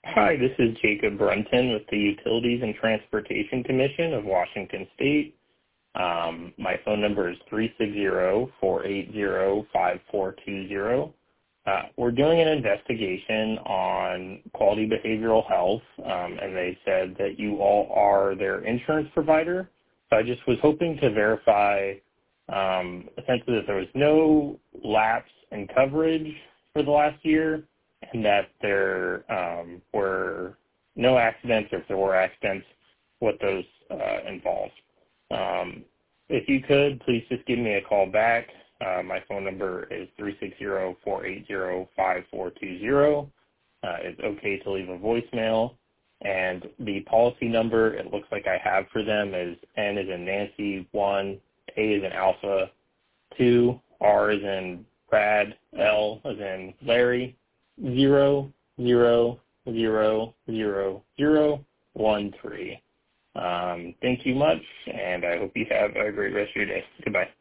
Hi, this is Jacob Brunton with the Utilities and Transportation Commission of Washington State. My phone number is 360-480-5420. We're doing an investigation on Quality Behavioral Health, and they said that you all are their insurance provider. So I just was hoping to verify essentially that there was no lapse in coverage for the last year, and that there were no accidents, or if there were accidents, what those involved. If you could, please just give me a call back. My phone number is 360-480-5420. It's okay to leave a voicemail. And the policy number, it looks like I have for them, is N as in Nancy, 1, A as in Alpha, 2, R as in Brad, L as in Larry, 0000013. Thank you much, and I hope you have a great rest of your day. Goodbye.